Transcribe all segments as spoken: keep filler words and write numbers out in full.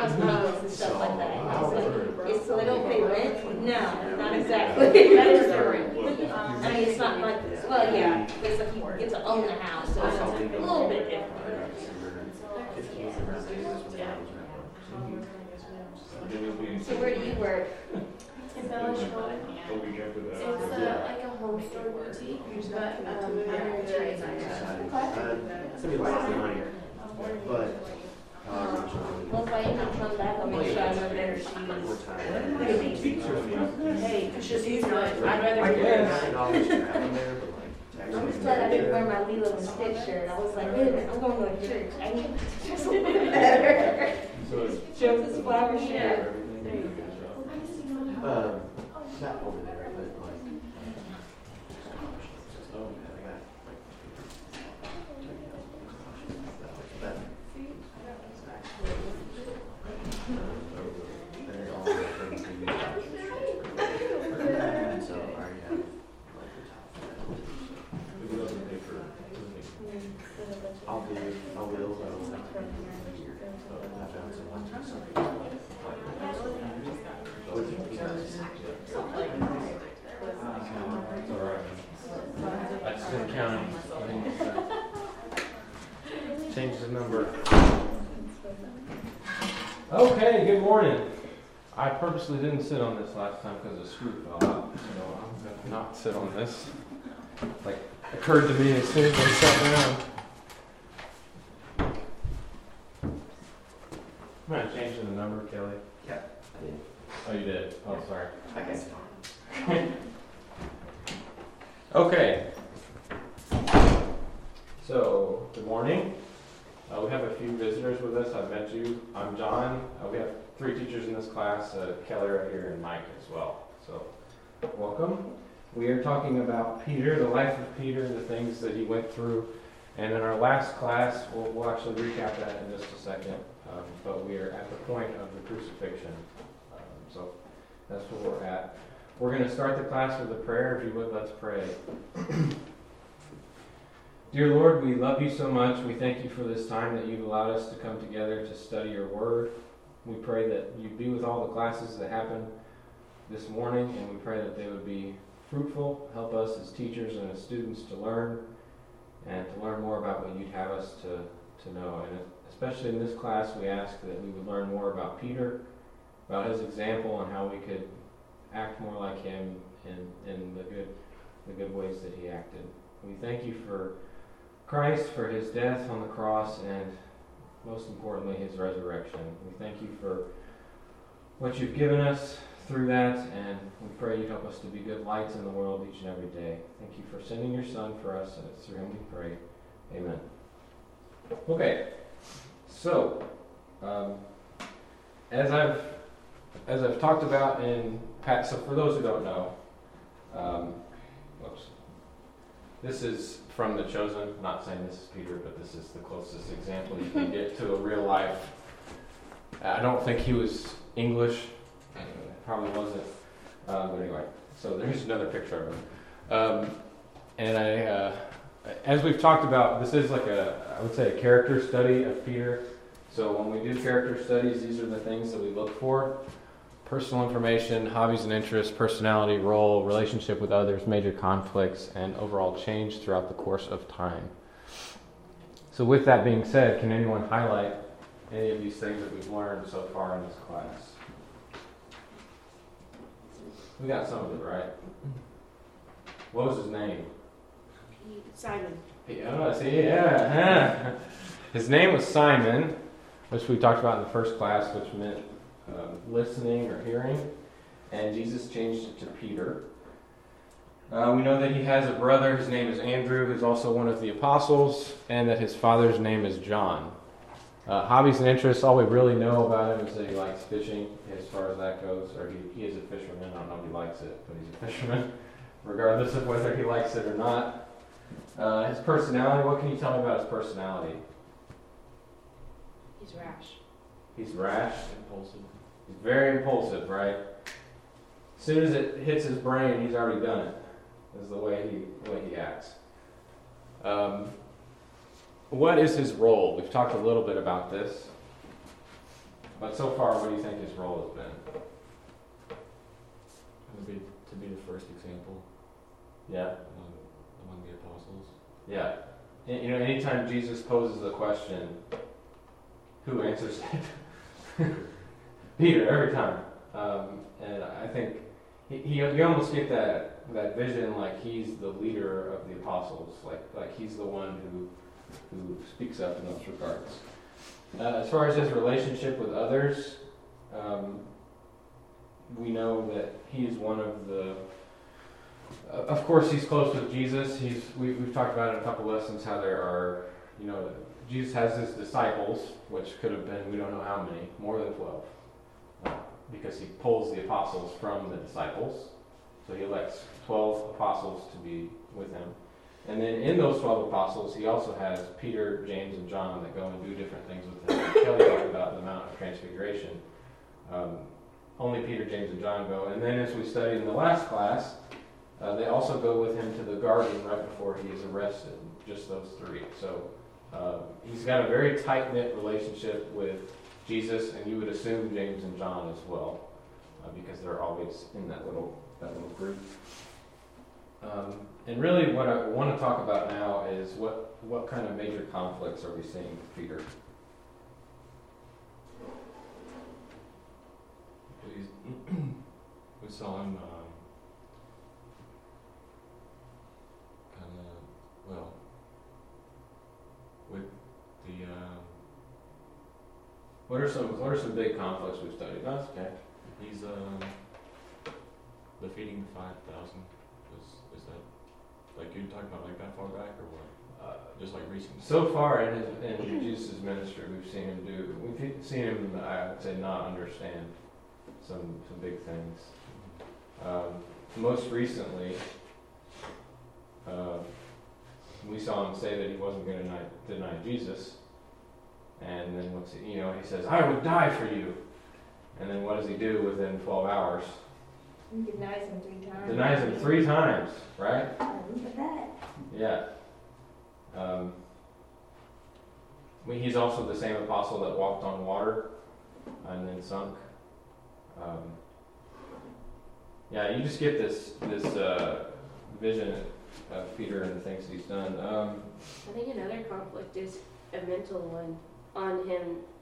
house needles and stuff like that. So it's so they don't pay rent? No, not exactly. That is their rent. I mean, it's not like, well, yeah, it's like you get to own the house, so it's a little bit different. So where do you work? Embellishable. It's uh, like a home store boutique, but um, I'm a interior designer. Somebody likes the money, but Well, if I end up coming back, I'll make sure I wear better shoes. Hey, it's just use mine. I'd rather I wear guess mine. dollars to have them there, but like. I'm just glad I didn't wear my Lilo and Stitch shirt. I was like, wait a minute, I'm going to a church. I need to dress a little bit better. Shows his flower shirt. Um, not over there, but like. Oh, I got. That. They're all different to you. And so I already have like the top. I'll do it. I will. I will have to do here. I found some lunches. It's all right. I just didn't count it. Change the number. Okay, good morning. I purposely didn't sit on this last time because the screw fell out, so I'm going to not sit on this. Like, occurred to me as soon as I sat down. I'm going to change the number, Kelly. Yeah, I did. Oh, you did? Oh, sorry. I guess. Okay. So, good morning. Uh, we have a few visitors with us. I've met you. I'm John. Uh, we have three teachers in this class, uh, Kelly right here and Mike as well. So, welcome. We are talking about Peter, the life of Peter, the things that he went through. And in our last class, we'll, we'll actually recap that in just a second. Um, but we are at the point of the crucifixion. Um, so, that's where we're at. We're going to start the class with a prayer. If you would, let's pray. Dear Lord, we love you so much. We thank you for this time that you've allowed us to come together to study your word. We pray that you be with all the classes that happen this morning, and we pray that they would be fruitful. Help us as teachers and as students to learn and to learn more about what you'd have us to, to know. And especially in this class, we ask that we would learn more about Peter, about his example, and how we could act more like him in, in the good the good ways that he acted. We thank you for Christ, for his death on the cross, and most importantly, his resurrection. We thank you for what you've given us through that, and we pray you help us to be good lights in the world each and every day. Thank you for sending your Son for us, and it's through him we pray. Amen. Okay, so um, as I've as I've talked about in Pat, so for those who don't know, um, whoops, this is from The Chosen. I'm not saying this is Peter, but this is the closest example you can get to a real life. I don't think he was English. Probably wasn't. Um, but anyway, so there's another picture of him. Um, and I, uh, as we've talked about, this is like a, I would say, a character study of Peter. So when we do character studies, these are the things that we look for. Personal information, hobbies and interests, personality, role, relationship with others, major conflicts, and overall change throughout the course of time. So with that being said, can anyone highlight any of these things that we've learned so far in this class? We got some of it right. What was his name? Simon. Yeah, see, yeah. His name was Simon, which we talked about in the first class, which meant um, listening or hearing. And Jesus changed it to Peter. Uh, we know that he has a brother. His name is Andrew, who's also one of the apostles, and that his father's name is John. Uh, hobbies and interests, all we really know about him is that he likes fishing, as far as that goes, or he, he is a fisherman. I don't know if he likes it, but he's a fisherman, regardless of whether he likes it or not. Uh, his personality, what can you tell me about his personality? He's rash. He's rash. Impulsive. He's very impulsive, right? As soon as it hits his brain, he's already done it, is the way he, the way he acts. Um... What is his role? We've talked a little bit about this. but so far, what do you think his role has been? To be, to be the first example Yeah. among, among the apostles. Yeah. And, you know, anytime Jesus poses a question, who answers it? Peter, every time. Um, and I think he, he, you almost get that, that vision like he's the leader of the apostles, like, like he's the one who, who speaks up in those regards. Uh, as far as his relationship with others, um, we know that he is one of the. Uh, of course, he's close with Jesus. He's we, we've talked about in a couple lessons how there are, you know, Jesus has his disciples, which could have been we don't know how many, more than twelve, uh, because he pulls the apostles from the disciples. So he elects twelve apostles to be with him. And then in those twelve apostles, he also has Peter, James, and John that go and do different things with him. Kelly talked about the Mount of Transfiguration. Um, only Peter, James, and John go. And then as we studied in the last class, uh, they also go with him to the garden right before he is arrested, just those three. So uh, he's got a very tight-knit relationship with Jesus, and you would assume James and John as well, uh, because they're always in that little, that little group. Um, and really what I want to talk about now is what, what kind of major conflicts are we seeing with Peter? We saw him um, kind of, well, with the, um, What are some what are some big conflicts we've studied? That's okay. he's um, the feeding the five thousand. Is, is that, like, you talking about like that far back or what? Uh, Just like recent? so far in his in Jesus' ministry, we've seen him do. We've seen him, I would say, not understand some some big things. Um, most recently, uh, we saw him say that he wasn't going to deny, deny Jesus, and then what's he, you know he says, "I would die for you," and then what does he do within twelve hours? He denies him three times. Denies him three times, right? Look at that. Yeah. Um, we, he's also the same apostle that walked on water and then sunk. Um, yeah, you just get this this uh, vision of Peter and the things he's done. Um, I think another conflict is a mental one on him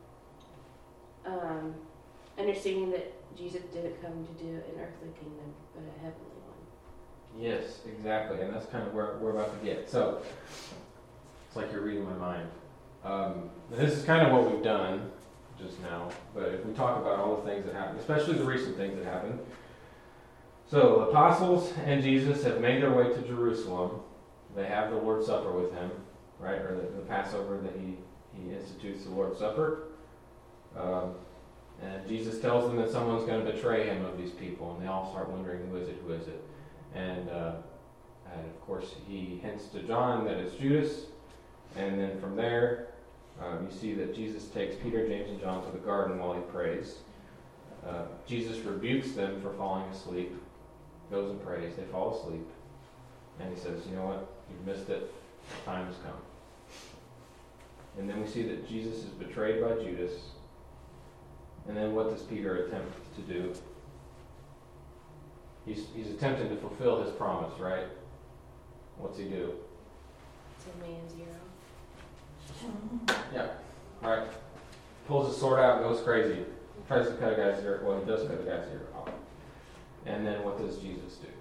um, understanding that Jesus didn't come to do an earthly kingdom, but a heavenly one. yes, exactly, and that's kind of where we're about to get. So it's like you're reading my mind. Um, and this is kind of what we've done just now, but if we talk about all the things that happened, especially the recent things that happened. So the apostles and Jesus have made their way to Jerusalem. They have the Lord's Supper with him, right? Or the, the Passover that he, he institutes the Lord's Supper. Um, and Jesus tells them that someone's going to betray him of these people, and they all start wondering, who is it, who is it? And, uh, and of course, he hints to John that it's Judas, and then from there, Um, you see that Jesus takes Peter, James, and John to the garden while he prays. Uh, Jesus rebukes them for falling asleep, goes and prays, they fall asleep, and he says, you know what, you've missed it, the time has come. And then we see that Jesus is betrayed by Judas, and then what does Peter attempt to do? He's, he's attempting to fulfill his promise, right? What's he do? It's a man zero. Yeah, right. Pulls his sword out and goes crazy. Tries to cut a guy's ear. Well, he does cut a guy's ear off. And then what does Jesus do?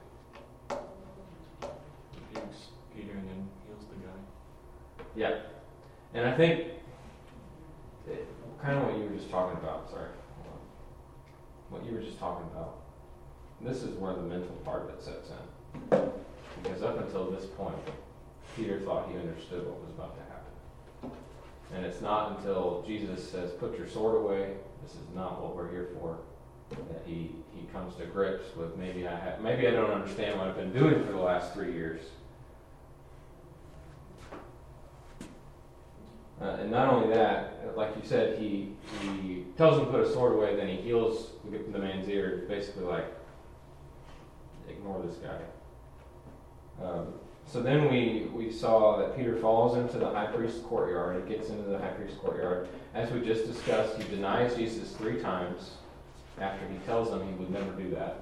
Rebukes Peter and then heals the guy. Yeah. And I think, it, kind of what you were just talking about, sorry. Hold on. What you were just talking about. This is where the mental part of it sets in. Because up until this point, Peter thought he understood what was about to happen. And it's not until Jesus says, put your sword away, this is not what we're here for, that he, he comes to grips with maybe I have, maybe I don't understand what I've been doing for the last three years. Uh, and not only that, like you said, he he tells him to put a sword away, then he heals the man's ear, basically like, ignore this guy. Um, so then we, we saw that Peter falls into the high priest's courtyard. He gets into the high priest's courtyard. As we just discussed, he denies Jesus three times after he tells them he would never do that.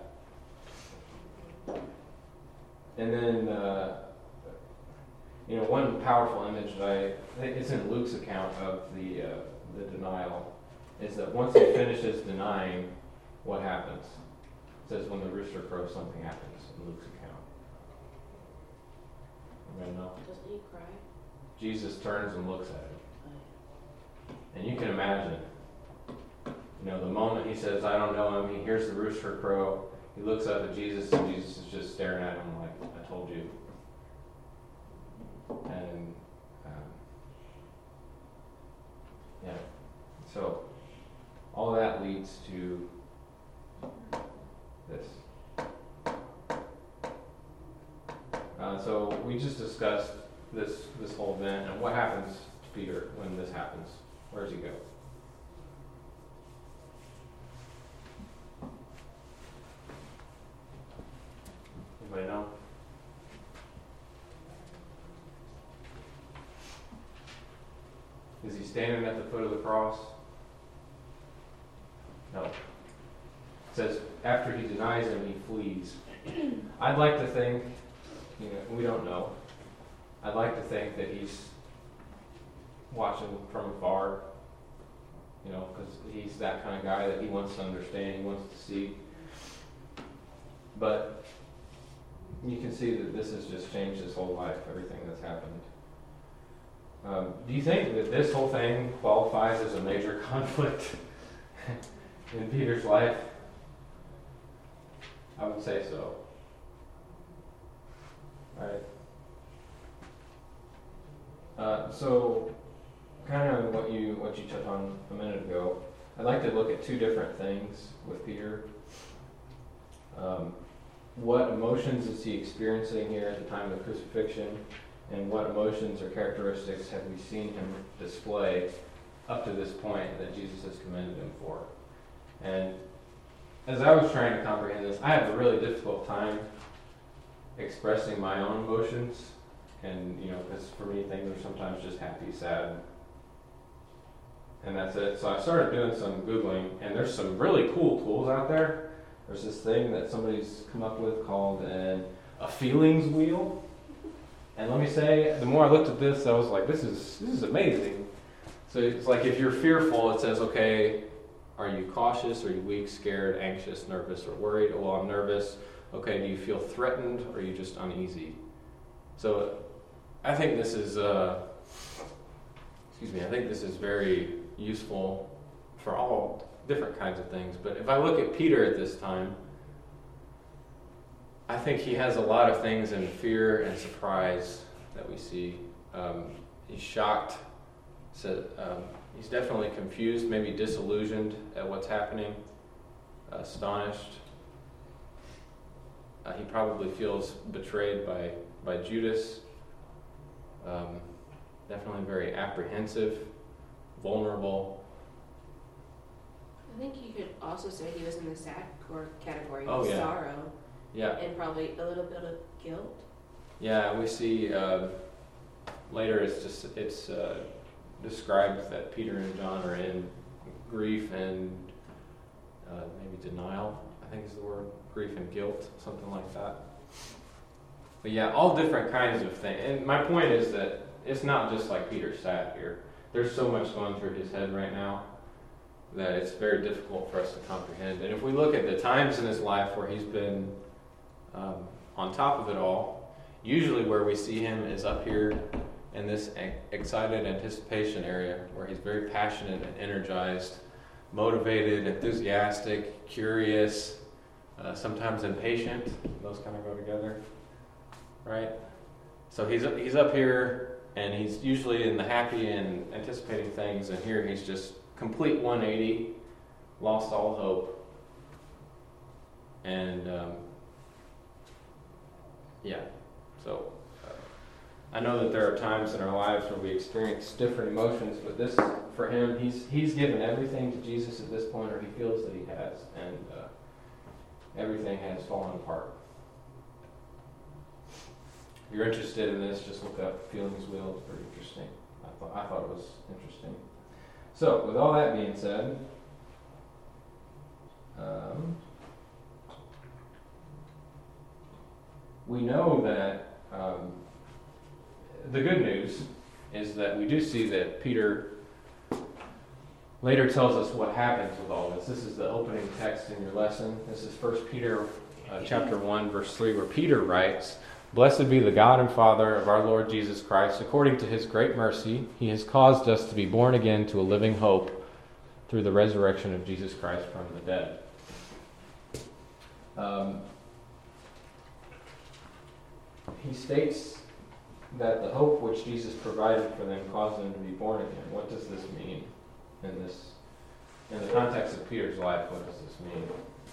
And then, uh, you know, one powerful image that I think it's in Luke's account of the uh, the denial is that once he finishes denying, what happens? It says when the rooster crows, something happens in Luke's account. Anybody know? Doesn't he cry? Jesus turns and looks at him. And you can imagine, you know, the moment he says, I don't know him, he hears the rooster crow, he looks up at Jesus, and Jesus is just staring at him like, I told you. And, um, yeah, so all that leads to this. Uh, so we just discussed this this whole event and what happens to Peter when this happens. Where does he go? Anybody know? Is he standing at the foot of the cross? No. It says after he denies him, he flees. I'd like to think, you know, we don't know. I'd like to think that he's watching from afar, you know, because he's that kind of guy that he wants to understand, he wants to see. But you can see that this has just changed his whole life, everything that's happened. Um, do you think that this whole thing qualifies as a major conflict in Peter's life? I would say so. All right. Uh, so, kind of what you what you touched on a minute ago. I'd like to look at two different things with Peter. Um, what emotions is he experiencing here at the time of the crucifixion, and what emotions or characteristics have we seen him display up to this point that Jesus has commended him for? And as I was trying to comprehend this, I have a really difficult time expressing my own emotions. And, you know, because for me, things are sometimes just happy, sad, and that's it. So I started doing some Googling, and there's some really cool tools out there. There's this thing that somebody's come up with called an, a feelings wheel. And let me say, the more I looked at this, I was like, this is this is amazing. So it's like if you're fearful, it says, okay, are you cautious? Are you weak, scared, anxious, nervous, or worried? Oh, well, I'm nervous. Okay, do you feel threatened, or are you just uneasy? So I think this is, uh, excuse me, I think this is very useful for all different kinds of things. But if I look at Peter at this time, I think he has a lot of things in fear and surprise that we see. Um, he's shocked. So, um, he's definitely confused, maybe disillusioned at what's happening, astonished. Uh, he probably feels betrayed by, by Judas. Um, definitely very apprehensive, vulnerable. I think you could also say he was in the sad core category, Oh, yeah. sorrow, Yeah. and probably a little bit of guilt. Yeah, we see uh, later it's just it's uh, described that Peter and John are in grief and uh, maybe denial, I think is the word, grief and guilt, something like that. But yeah, all different kinds of things. And my point is that it's not just like Peter's sad here. There's so much going through his head right now that it's very difficult for us to comprehend. And if we look at the times in his life where he's been um, on top of it all, usually where we see him is up here in this excited anticipation area where he's very passionate and energized, motivated, enthusiastic, curious, uh, sometimes impatient. Those kind of go together, right? So he's he's up here and he's usually in the happy and anticipating things, and here he's just complete one eighty, lost all hope, and um, yeah, so uh, I know that there are times in our lives where we experience different emotions, but this, for him, he's he's given everything to Jesus at this point, or he feels that he has, and uh, everything has fallen apart. you're interested in this, just look up Feelings Wheel. It's pretty interesting. I thought, I thought it was interesting. So, with all that being said, um, we know that um, the good news is that we do see that Peter later tells us what happens with all this. This is the opening text in your lesson. This is First Peter uh, chapter one, verse three, where Peter writes, "Blessed be the God and Father of our Lord Jesus Christ. According to his great mercy, he has caused us to be born again to a living hope through the resurrection of Jesus Christ from the dead." Um, he states that the hope which Jesus provided for them caused them to be born again. What does this mean in this, in the context of Peter's life? What does this mean?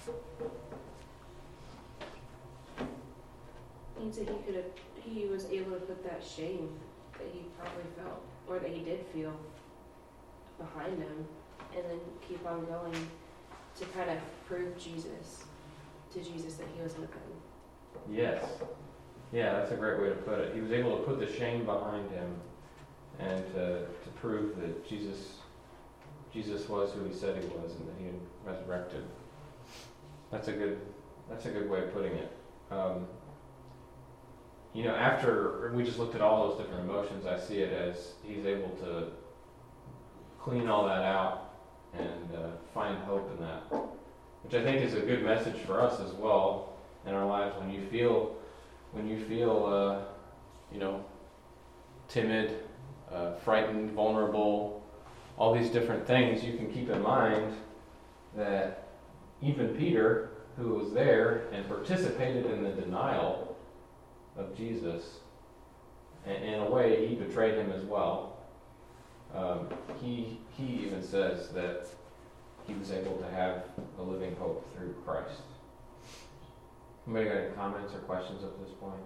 Means that he could have, he was able to put that shame that he probably felt, or that he did feel, behind him, and then keep on going to kind of prove Jesus, to Jesus that he was with him. Yes. Yeah, that's a great way to put it. He was able to put the shame behind him and to, to prove that Jesus Jesus was who he said he was and that he had resurrected. That's a good that's a good way of putting it. Um, you know, after we just looked at all those different emotions, I see it as he's able to clean all that out and uh, find hope in that, which I think is a good message for us as well in our lives. When you feel, when you feel, uh, you know, timid, uh, frightened, vulnerable, all these different things, you can keep in mind that even Peter, who was there and participated in the denial of Jesus, and in a way he betrayed him as well. Um, he he even says that he was able to have a living hope through Christ. Anybody got any comments or questions at this point?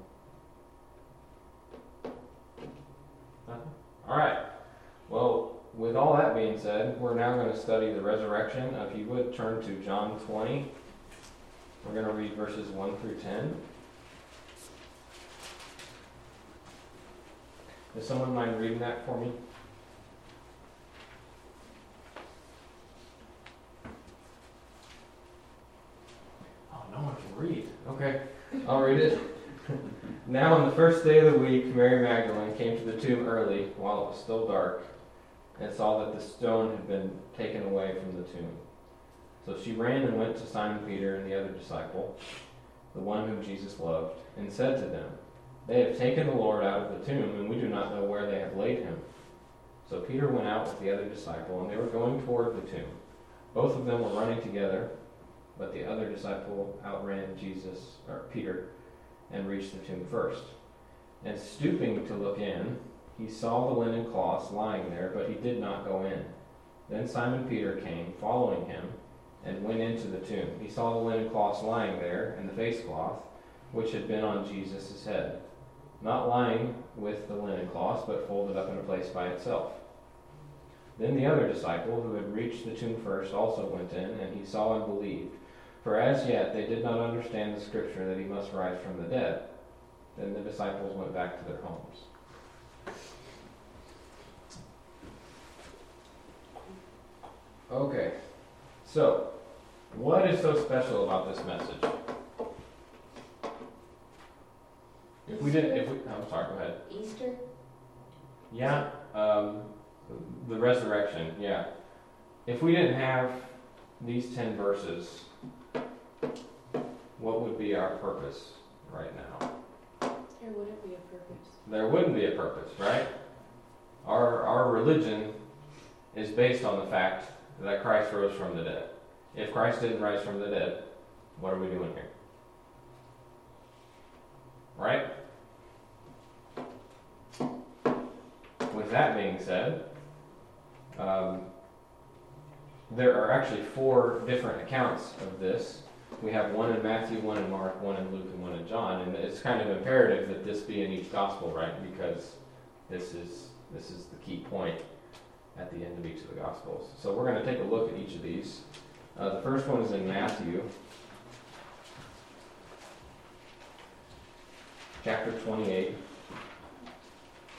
Nothing? All right. Well, with all that being said, we're now going to study the resurrection. If you would turn to John twenty. We're going to read verses one through ten. Does someone mind reading that for me? Oh, no one can read. Okay, I'll read it. Now on the first day of the week, Mary Magdalene came to the tomb early, while it was still dark, and saw that the stone had been taken away from the tomb. So she ran and went to Simon Peter and the other disciple, the one whom Jesus loved, and said to them, "They have taken the Lord out of the tomb, and we do not know where they have laid him." So Peter went out with the other disciple, and they were going toward the tomb. Both of them were running together, but the other disciple outran Jesus, or Peter, and reached the tomb first. And stooping to look in, he saw the linen cloths lying there, but he did not go in. Then Simon Peter came, following him, and went into the tomb. He saw the linen cloths lying there, and the face cloth, which had been on Jesus' head, not lying with the linen cloths, but folded up in a place by itself. Then the other disciple, who had reached the tomb first, also went in, and he saw and believed. For as yet they did not understand the scripture that he must rise from the dead. Then the disciples went back to their homes. Okay, so what is so special about this message? If we didn't, if we, I'm sorry, go ahead. Easter? Yeah, um, the resurrection, yeah. If we didn't have these ten verses, what would be our purpose right now? There wouldn't be a purpose. There wouldn't be a purpose, right? Our our religion is based on the fact that Christ rose from the dead. If Christ didn't rise from the dead, what are we doing here? Right? With that being said, um, there are actually four different accounts of this. We have one in Matthew, one in Mark, one in Luke, and one in John, and it's kind of imperative that this be in each gospel, right? Because this is this is the key point at the end of each of the gospels. So we're going to take a look at each of these. Uh, the first one is in Matthew, chapter twenty-eight.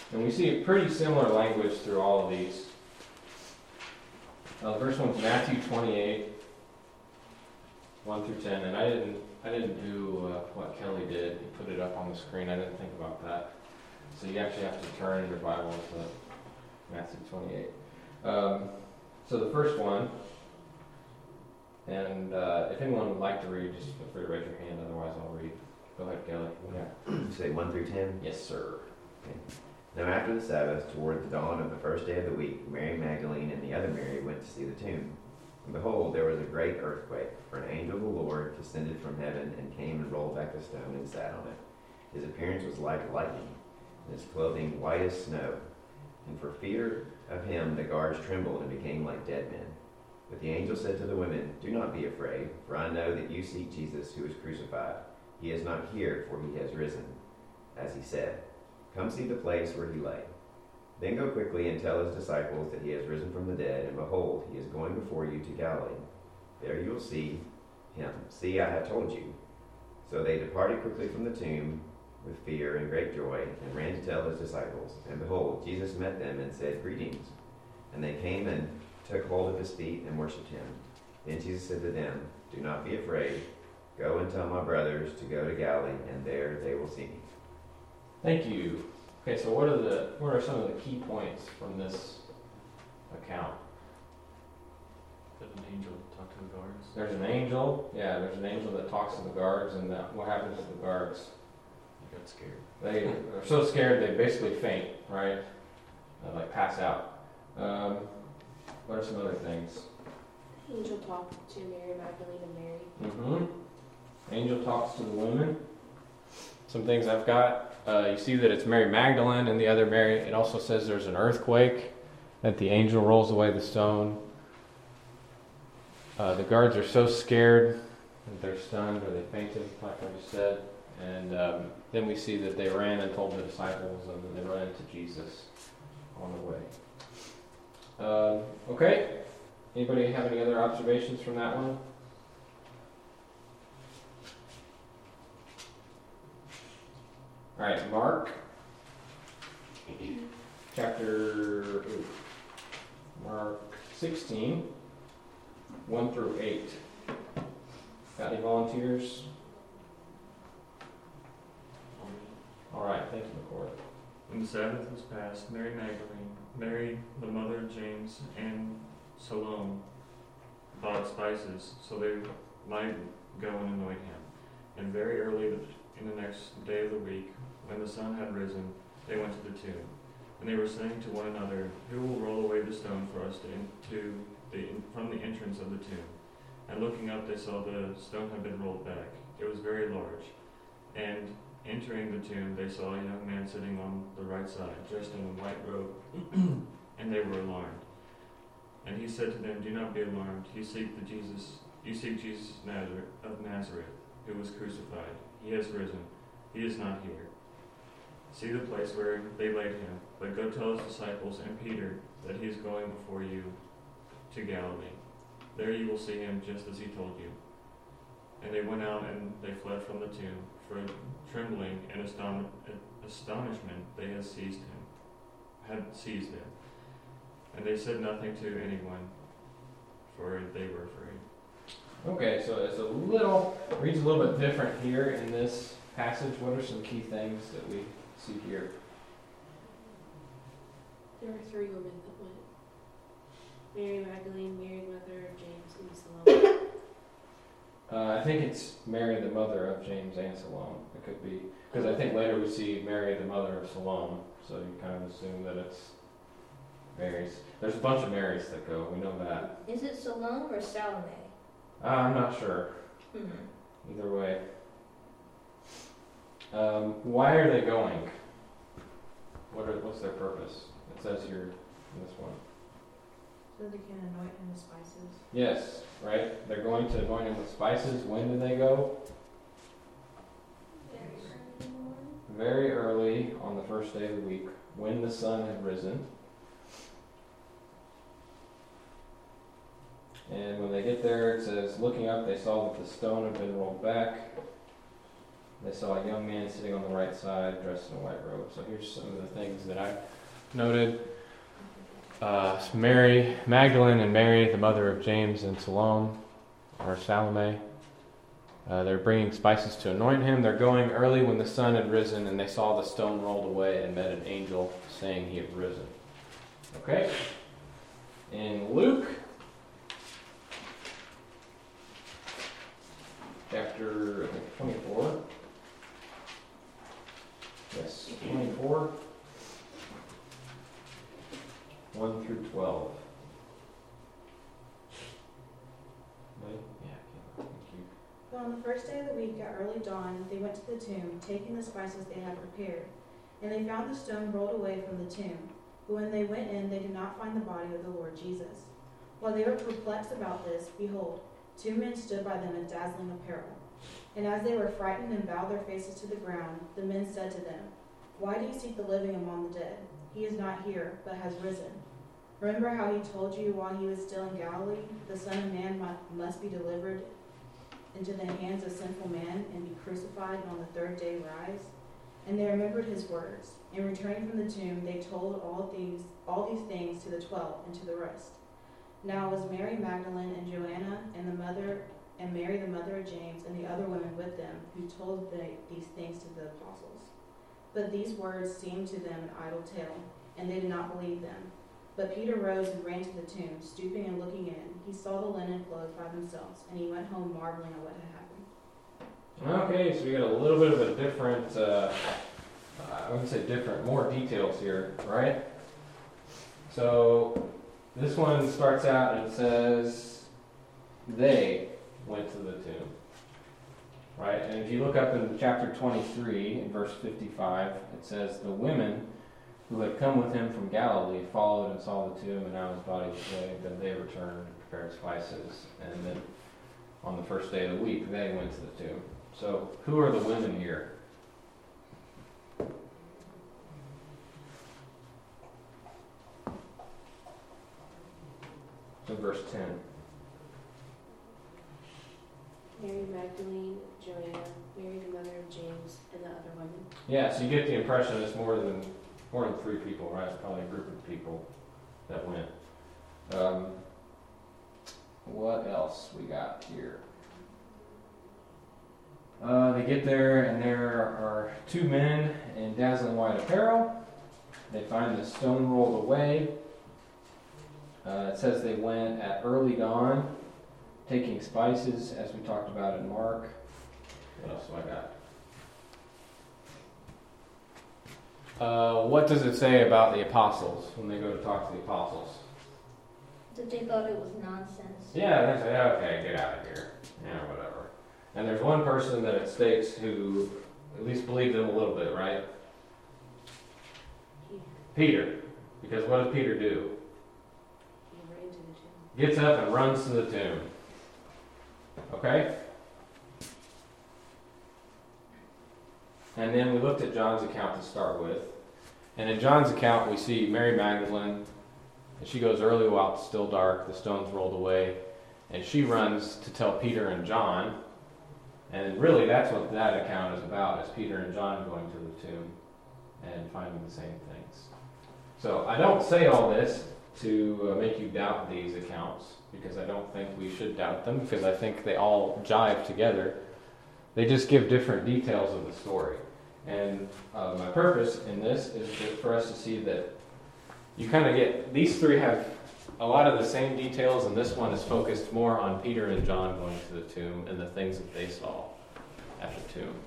And we see a pretty similar language through all of these. Uh, the first one's Matthew twenty-eight, one through ten. And I didn't, I didn't do uh, what Kelly did. He put it up on the screen. I didn't think about that. So you actually have to turn in your Bible to Matthew twenty-eight. Um, so the first one, and uh, if anyone would like to read, just feel free to raise your hand. Otherwise, I'll read. Go ahead, Kelly. Yeah. Say one through ten. Yes, sir. Now after the Sabbath, toward the dawn of the first day of the week, Mary Magdalene and the other Mary went to see the tomb. And behold, there was a great earthquake, for an angel of the Lord descended from heaven and came and rolled back the stone and sat on it. His appearance was like lightning, and his clothing white as snow. And for fear of him the guards trembled and became like dead men. But the angel said to the women, "Do not be afraid, for I know that you seek Jesus who was crucified. He is not here, for he has risen, as he said. Come see the place where he lay. Then go quickly and tell his disciples that he has risen from the dead, and behold, he is going before you to Galilee. There you will see him. See, I have told you." So they departed quickly from the tomb with fear and great joy, and ran to tell his disciples. And behold, Jesus met them and said, "Greetings." And they came and took hold of his feet and worshipped him. Then Jesus said to them, "Do not be afraid. Go and tell my brothers to go to Galilee, and there they will see me." Thank you. Okay, so what are the what are some of the key points from this account? Did an angel talk to the guards? There's an angel. Yeah, there's an angel that talks to the guards, and that, what happens to the guards? I got scared. They are so scared they basically faint, right? Uh, like pass out. Um, what are some other things? Angel talked to Mary Magdalene and Mary. Mm-hmm. Angel talks to the women. Some things I've got. Uh, you see that it's Mary Magdalene and the other Mary. It also says there's an earthquake, that the angel rolls away the stone. Uh, the guards are so scared that they're stunned or they fainted, like I just said. And um, then we see that they ran and told the disciples, and then they run into Jesus on the way. Uh, okay. Anybody have any other observations from that one? All right, Mark, chapter, ooh, Mark sixteen, one through eight. Got any volunteers? All right, thank you, McCord. When the Sabbath was past, Mary Magdalene, Mary, the mother of James, and Salome bought spices, so they might go and anoint him. And very early in the next day of the week, when the sun had risen, they went to the tomb. And they were saying to one another, "Who will roll away the stone for us to, to the, from the entrance of the tomb?" And looking up, they saw the stone had been rolled back. It was very large. And entering the tomb, they saw a young man sitting on the right side, dressed in a white robe, and they were alarmed. And he said to them, "Do not be alarmed. You seek the Jesus. You seek Jesus of Nazareth, who was crucified. He has risen. He is not here. See the place where they laid him. But go tell his disciples and Peter that he is going before you to Galilee. There you will see him just as he told you." And they went out and they fled from the tomb, for trembling and aston- astonishment they had seized him, had seized him. And they said nothing to anyone, for they were afraid. Okay, so it's a little, reads a little bit different here in this passage. What are some key things that we see here? There were three women that went. Mary Magdalene, Mary the mother of James, and Salome. Uh, I think it's Mary, the mother of James and Salome. It could be, because I think later we see Mary, the mother of Salome, so you kind of assume that it's Mary's. There's a bunch of Marys that go, we know that. Is it Salome or Salome? Uh, I'm not sure. Hmm. Either way. Um, why are they going? What are, what's their purpose? It says here in this one. So they can anoint him with spices. Yes, right? They're going to anoint him with spices. When do they go? Very early on the first day of the week, when the sun had risen. And when they get there, it says, looking up, they saw that the stone had been rolled back. They saw a young man sitting on the right side, dressed in a white robe. So here's some of the things that I noted. Uh, Mary Magdalene and Mary, the mother of James and Salome, or Salome. Uh, they're bringing spices to anoint him. They're going early when the sun had risen, and they saw the stone rolled away and met an angel saying he had risen. Okay? In Luke, chapter I think twenty-four. Yes, twenty-four. one through twelve. Ready? Yeah, thank you. But on the first day of the week, at early dawn, they went to the tomb, taking the spices they had prepared. And they found the stone rolled away from the tomb. But when they went in, they did not find the body of the Lord Jesus. While they were perplexed about this, behold, two men stood by them in dazzling apparel. And as they were frightened and bowed their faces to the ground, the men said to them, "Why do you seek the living among the dead? He is not here, but has risen. Remember how he told you while he was still in Galilee, the Son of Man must be delivered into the hands of sinful men and be crucified and on the third day rise?" And they remembered his words. And returning from the tomb, they told all these, all these things to the twelve and to the rest. Now it was Mary Magdalene and Joanna and the mother and Mary the mother of James and the other women with them who told the, these things to the apostles. But these words seemed to them an idle tale, and they did not believe them. But Peter rose and ran to the tomb, stooping and looking in. He saw the linen clothes by themselves, and he went home marveling at what had happened. Okay, so we got a little bit of a different, uh, I wouldn't say different, more details here, right? So this one starts out and it says, they went to the tomb, right? And if you look up in chapter twenty-three, in verse fifty-five, it says, the women who had come with him from Galilee followed and saw the tomb, and now his body was laid. Then they returned and prepared spices. And then on the first day of the week, they went to the tomb. So who are the women here? So verse ten. Mary Magdalene, Joanna, Mary the mother of James, and the other women. Yeah, so you get the impression it's more than more than three people, right? It's probably a group of people that went. Um, what else we got here? Uh, they get there, and there are two men in dazzling white apparel. They find the stone rolled away. Uh, it says they went at early dawn, taking spices, as we talked about in Mark. What else do I got? Uh, what does it say about the apostles when they go to talk to the apostles? That they thought it was nonsense. Yeah, they say, okay, get out of here. Yeah, whatever. And there's one person that it states who at least believed them a little bit, right? Peter. Because what does Peter do? He ran to the tomb. Gets up and runs to the tomb. Okay? And then we looked at John's account to start with. And in John's account, we see Mary Magdalene, and she goes early while it's still dark, the stone's rolled away, and she runs to tell Peter and John. And really, that's what that account is about, is Peter and John going to the tomb and finding the same things. So I don't say all this to uh, make you doubt these accounts, because I don't think we should doubt them, because I think they all jive together. They just give different details of the story. And uh, my purpose in this is just for us to see that you kind of get, these three have a lot of the same details, and this one is focused more on Peter and John going to the tomb and the things that they saw at the tomb.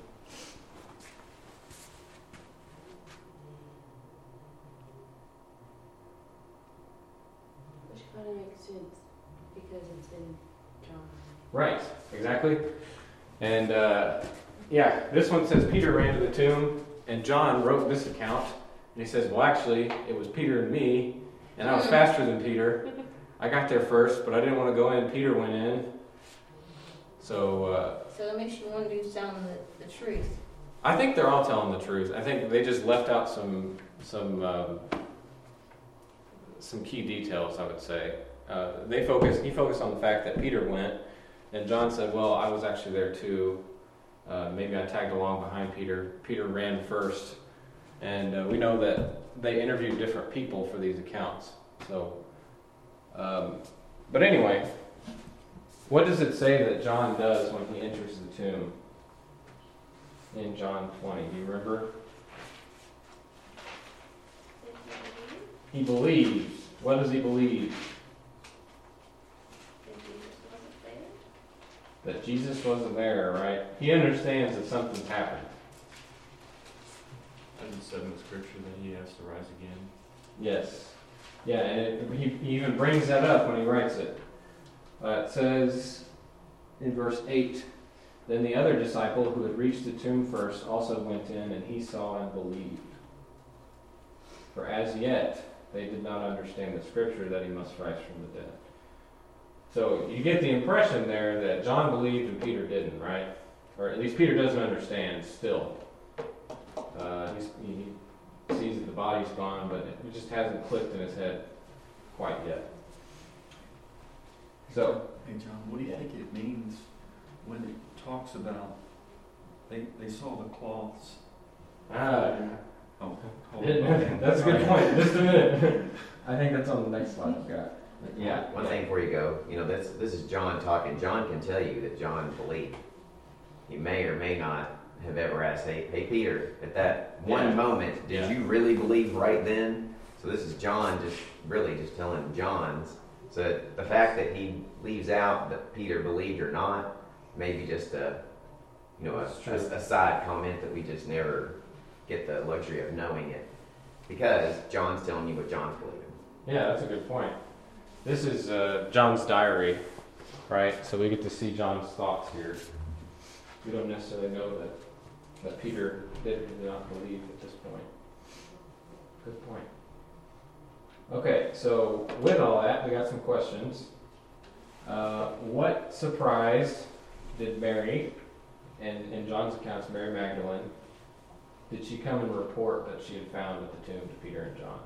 Which kind of makes sense because it's in John. Right, exactly. And uh, yeah, this one says Peter ran to the tomb, and John wrote this account, and he says, well, actually, it was Peter and me, and I was faster than Peter. I got there first, but I didn't want to go in. Peter went in. So uh, So it makes you wonder who's telling the, the truth. I think they're all telling the truth. I think they just left out some some um, some key details, I would say. Uh, they focus. He focused on the fact that Peter went, and John said, "Well, I was actually there too." Uh, maybe I tagged along behind Peter. Peter ran first, and uh, we know that they interviewed different people for these accounts. So, um, but anyway, what does it say that John does when he enters the tomb in John twenty? Do you remember? He believes. What does he believe? That Jesus wasn't there, right? He understands that something's happened. As it said in the scripture that he has to rise again. Yes. Yeah, and it, he, he even brings that up when he writes it. Uh, it says in verse eight, then the other disciple who had reached the tomb first also went in, and he saw and believed. For as yet they did not understand the scripture that he must rise from the dead. So you get the impression there that John believed and Peter didn't, right? Or at least Peter doesn't understand still. Uh, he's, he sees that the body's gone, but it just hasn't clicked in his head quite yet. So, Hey John, what do you think it means when it talks about they they saw the cloths? ah, Oh, hold on. that's a good point. Just a minute. I think that's on the next slide I've got. Yeah. One thing before you go, you know, this this is John talking. John can tell you that John believed. He may or may not have ever asked, hey, hey Peter, at that one Yeah. moment, did Yeah. you really believe right then? So this is John just really just telling John's. So the fact that he leaves out that Peter believed or not, maybe just a, you know, That's a, true. a, a side comment that we just never get the luxury of knowing it. Because John's telling you what John's believing. Yeah, that's a good point. This is uh, John's diary, right? So we get to see John's thoughts here. We don't necessarily know that, that Peter did or did not believe at this point. Good point. Okay, so with all that, we got some questions. Uh, what surprise did Mary, and in John's accounts, Mary Magdalene, did she come and report that she had found at the tomb to Peter and John?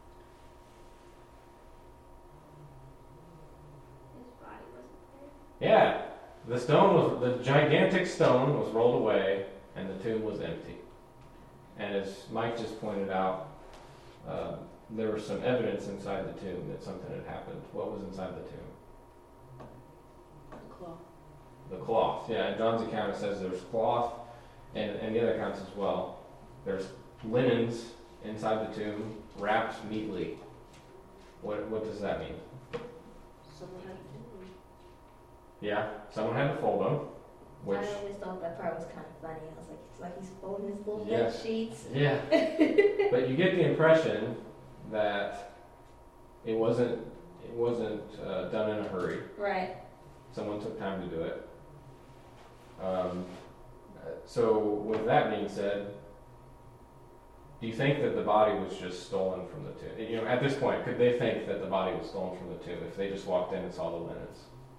His body wasn't there. Yeah, the stone was, the gigantic stone was rolled away and the tomb was empty. And as Mike just pointed out, um, there was some evidence inside the tomb that something had happened. What was inside the tomb? The cloth. The cloth. Yeah, in John's account it says there's cloth, and, and the other accounts as well. There's linens inside the tomb, wrapped neatly. What what does that mean? Someone had to do it. Yeah, someone had to fold them, which... I always thought that part was kind of funny. I was like, it's like he's folding his little Yes. bed sheets. Yeah. But you get the impression that it wasn't it wasn't uh, done in a hurry. Right. Someone took time to do it. Um, uh, so with that being said, do you think that the body was just stolen from the tomb? You know, at this point, could they think that the body was stolen from the tomb if they just walked in and saw the linens?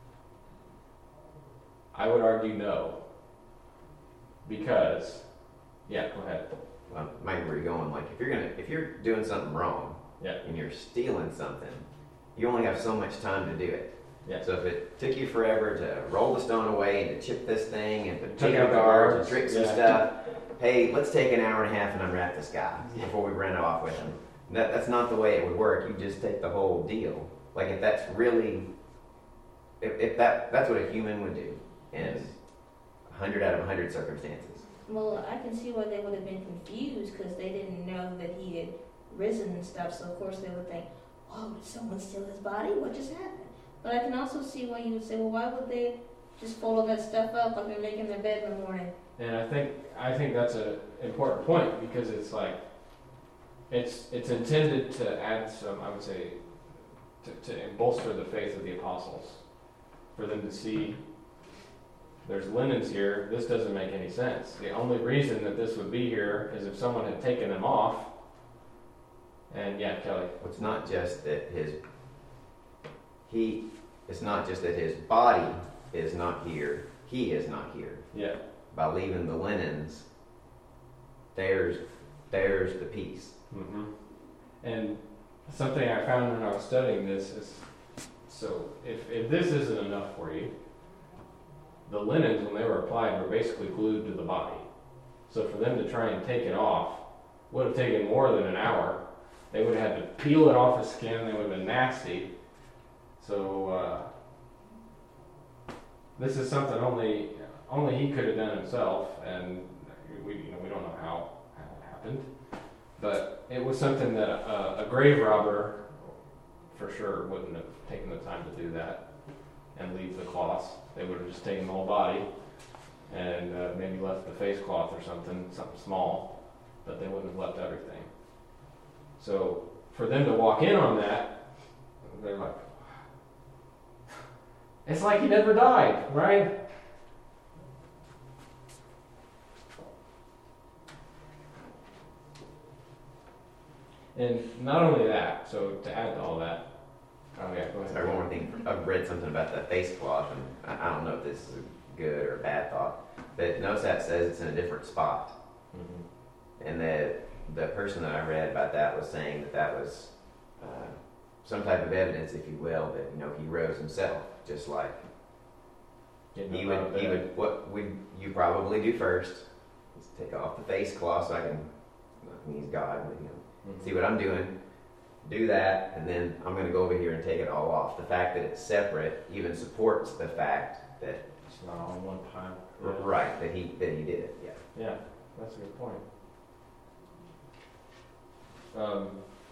I would argue no. Because, yeah, go ahead. Well, maybe where you're going, like if you're gonna if you're doing something wrong Yeah. and you're stealing something, you only have so much time to do it. Yeah. So if it took you forever to roll the stone away and to chip this thing and to Took take out out the guards and guards, trick some yeah. stuff, hey, let's take an hour and a half and unwrap this guy before we run off with him. That, that's not the way it would work. You just take the whole deal. Like if that's really, if, if that that's what a human would do in a hundred out of a hundred circumstances. Well, I can see why they would have been confused because they didn't know that he had risen and stuff. So of course they would think, "Oh, did someone steal his body? What just happened?" But I can also see why you would say, "Well, why would they just fold all that stuff up like they're making their bed in the morning?" And I think I think that's an important point because it's like it's it's intended to add some, I would say, to, to bolster the faith of the apostles, for them to see there's linens here. This doesn't make any sense. The only reason that this would be here is if someone had taken them off. And yeah, Kelly. It's not just that his he. It's not just that his body is not here. He is not here. Yeah. By leaving the linens, there's there's the peace. Mm-hmm. And something I found when I was studying this is, so if, if this isn't enough for you, the linens, when they were applied, were basically glued to the body. So for them to try and take it off would have taken more than an hour. They would have had to peel it off the skin. They would have been nasty. So uh, this is something only only he could have done himself, and we you know we don't know how, how it happened. But it was something that a, a grave robber, for sure, wouldn't have taken the time to do that and leave the cloths. They would have just taken the whole body and uh, maybe left the face cloth or something, something small, but they wouldn't have left everything. So for them to walk in on that, they're like, it's like he never died, right? And not only that, so to add to all that, oh yeah, go ahead. Sorry, one more thing. I've read something about the face cloth, and I I don't know if this is a good or a bad thought, but notice that it says it's in a different spot. Mm-hmm. And the, the person that I read about that was saying that that was uh, some type of evidence, if you will, that, you know, he rose himself, just like Getting he up out would, of he bed. would, what we you probably do first is take off the face cloth so I can, I mean, he's God, but, you know, Mhm. see what I'm doing, do that, and then I'm going to go over here and take it all off. The fact that it's separate even supports the fact that, It's not all in one pile. right, that he that he did it. Yeah. Yeah, that's a good point. Um,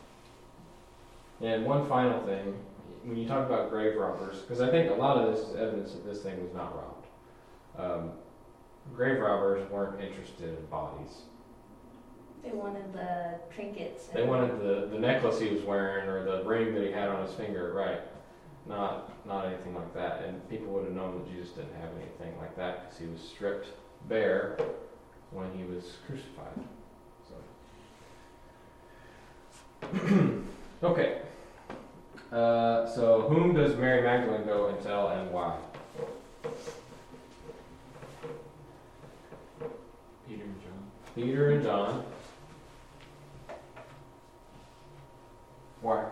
and one final thing, when you talk about grave robbers, because I think a lot of this is evidence that this thing was not robbed. Um, grave robbers weren't interested in bodies. They wanted the trinkets. They wanted the, the necklace he was wearing or the ring that he had on his finger, right? Not not anything like that. And people would have known that Jesus didn't have anything like that because he was stripped bare when he was crucified. So, okay. Uh, so, whom does Mary Magdalene go and tell, and why? Peter and John. Peter and John. Why?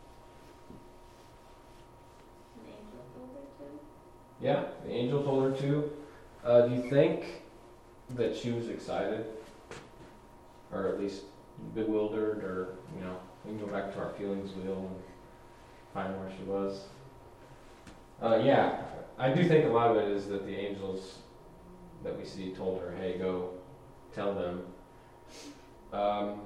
An angel told her to. Yeah, the angel told her to. Uh, do you think that she was excited? Or at least bewildered, or, you know, we can go back to our feelings wheel and find where she was. Uh, yeah, I do think a lot of it is that the angels that we see told her, hey, go tell them. Um,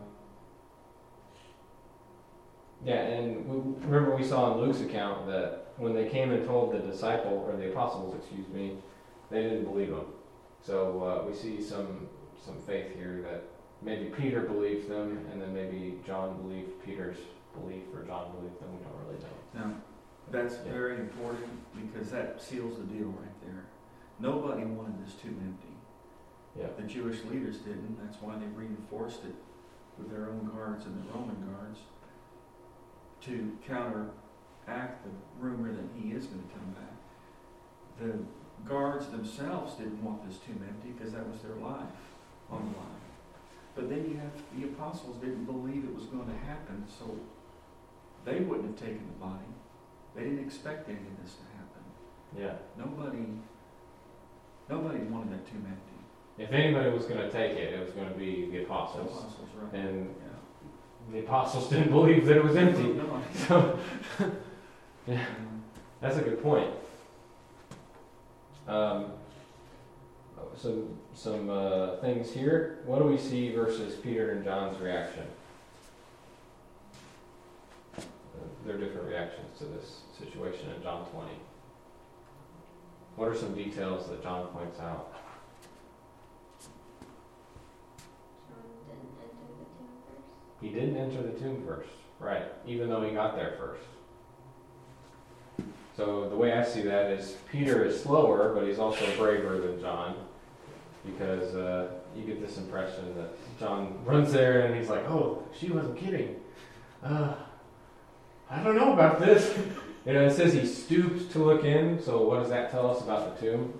yeah, and we, remember we saw in Luke's account that when they came and told the disciple, or the apostles, excuse me, they didn't believe them. So uh, we see some some faith here that maybe Peter believed them, and then maybe John believed Peter's belief, or John believed them. We don't really know. Now, that's Yeah. very important because that seals the deal right there. Nobody wanted this tomb empty. Yeah. The Jewish leaders didn't. That's why they reinforced it with their own guards and the Roman guards to counteract the rumor that he is going to come back. The guards themselves didn't want this tomb empty because that was their life on the line. But then you have the apostles didn't believe it was going to happen, so they wouldn't have taken the body. They didn't expect any of this to happen. Yeah. Nobody, nobody wanted that tomb empty. If anybody was going to take it, it was going to be the The apostles. apostles, right? And Yeah. the apostles didn't believe that it was empty. No. So, yeah, Um, that's a good point. Um, some some uh, things here. What do we see versus Peter and John's reaction? Uh, there are different reactions to this situation in John twenty. What are some details that John points out? John didn't enter the tomb first. He didn't enter the tomb first, right, even though he got there first. So the way I see that is Peter is slower, but he's also braver than John, because uh, you get this impression that John runs there and he's like, oh, she wasn't kidding. Uh, I don't know about this. You know, it says he stooped to look in, so what does that tell us about the tomb?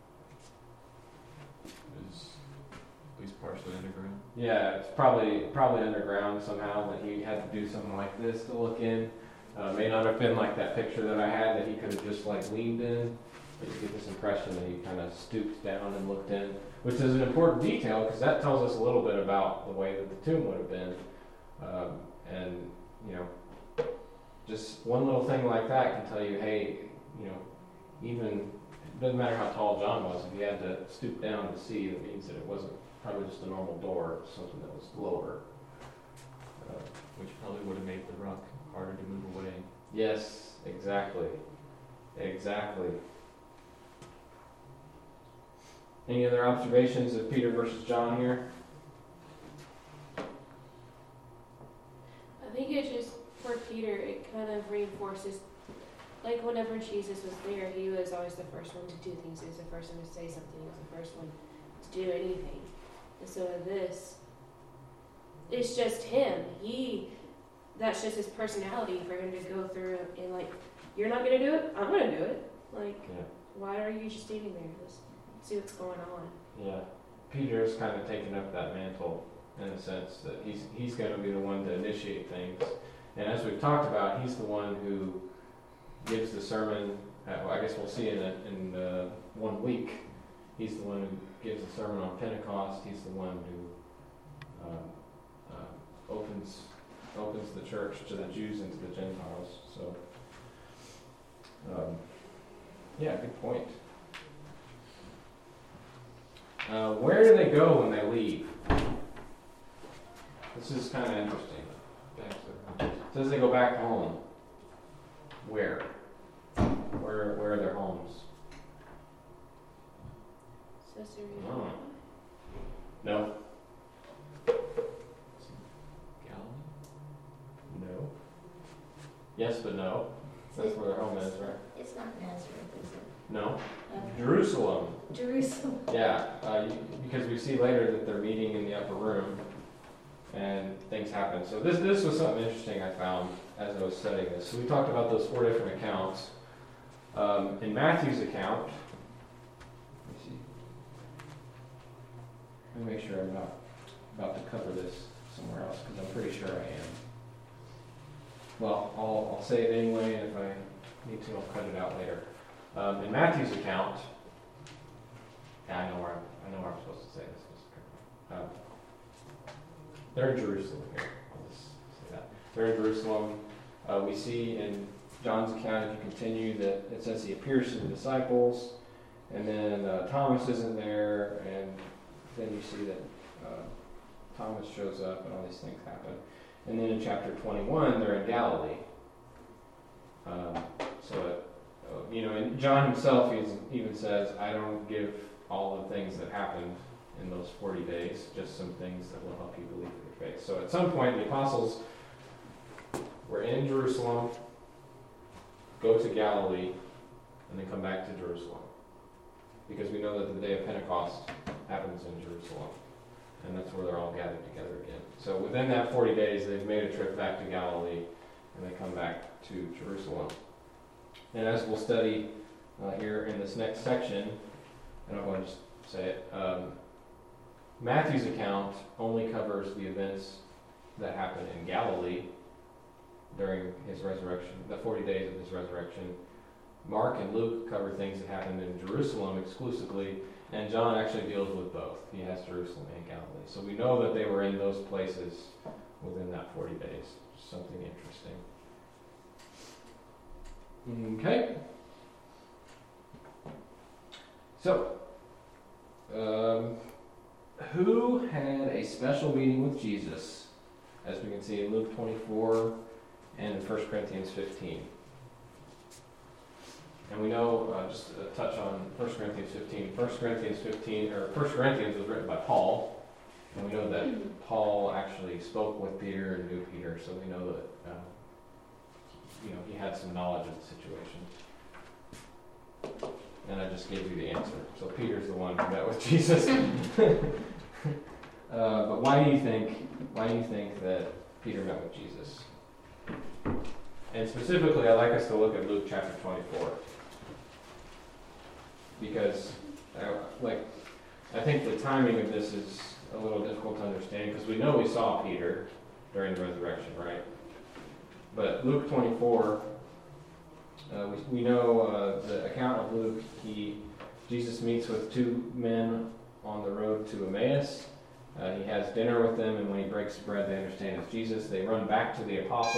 Is at least partially underground. Yeah, it's probably probably underground somehow that he had to do something like this to look in. Uh, may not have been like that picture that I had that he could have just like leaned in. But you get this impression that he kind of stooped down and looked in, which is an important detail because that tells us a little bit about the way that the tomb would have been. Um, and, you know, just one little thing like that can tell you, hey, you know, even, it doesn't matter how tall John was, if he had to stoop down to see, that means that it wasn't probably just a normal door, something that was lower. Uh, Which probably would have made the rock harder to move away. yes, exactly. Exactly. Any other observations of Peter versus John here? I think it just, for Peter, it kind of reinforces, like whenever Jesus was there, he was always the first one to do things. He was the first one to say something. He was the first one to do anything. And so in this, it's just him. He, that's just his personality for him to go through and like, you're not going to do it? I'm going to do it. Like, Yeah. why are you just standing there? Let's see what's going on. Yeah. Peter's kind of taken up that mantle in a sense that he's he's going to be the one to initiate things. And as we've talked about, he's the one who gives the sermon. Uh, well, I guess we'll see in a, in uh, one week. He's the one who gives the sermon on Pentecost. He's the one who um, uh, opens opens the church to the Jews and to the Gentiles. So, um, yeah, good point. Uh, where do they go when they leave? This is kind of interesting. It says they go back home. Where? Where? Where are their homes? Caesarea. Oh. No. Galilee? No. Yes, but no. That's where their home is, right? It's not Nazareth, is it? No. Okay. Jerusalem. Jerusalem. Yeah, uh, you, because we see later that they're meeting in the upper room, and things happen. So this this was something interesting I found as I was studying this. So we talked about those four different accounts. Um, in Matthew's account, let me see. Let me make sure I'm not about to cover this somewhere else because I'm pretty sure I am. Well, I'll I'll say it anyway, and if I need to, I'll cut it out later. Um, in Matthew's account, yeah, I know where I'm, I know where I'm supposed to say this. Um, they're in Jerusalem here. I'll just say that. They're in Jerusalem. Uh, we see in John's account, if you continue, that it says he appears to the disciples, and then uh, Thomas isn't there, and then you see that uh, Thomas shows up, and all these things happen. And then in chapter twenty-one, they're in Galilee. Um, so it, You know, and John himself even says, I don't give all the things that happened in those forty days, just some things that will help you believe in your faith. So at some point, the apostles were in Jerusalem, go to Galilee, and then come back to Jerusalem. Because we know that the day of Pentecost happens in Jerusalem, and that's where they're all gathered together again. So within that forty days, they've made a trip back to Galilee, and they come back to Jerusalem. And as we'll study uh, here in this next section, and I'm going to just say it, um, Matthew's account only covers the events that happened in Galilee during his resurrection, the forty days of his resurrection. Mark and Luke cover things that happened in Jerusalem exclusively, and John actually deals with both. He has Jerusalem and Galilee. So we know that they were in those places within that forty days. Something interesting. Okay. So, um, who had a special meeting with Jesus, as we can see in Luke twenty-four and in First Corinthians fifteen? And we know, uh, just a touch on First Corinthians fifteen. First Corinthians fifteen, or First Corinthians was written by Paul, and we know that Paul actually spoke with Peter and knew Peter, so we know that uh, you know, he had some knowledge of the situation. And I just gave you the answer. So Peter's the one who met with Jesus. uh, but why do you think? Why do you think that Peter met with Jesus? And specifically, I'd like us to look at Luke chapter twenty-four, because, uh, like, I think the timing of this is a little difficult to understand because we know we saw Peter during the resurrection, right? But Luke twenty-four, Uh, we, we know uh, the account of Luke. He Jesus meets with two men on the road to Emmaus. Uh, he has dinner with them, and when he breaks bread, they understand it's Jesus. They run back to the apostles.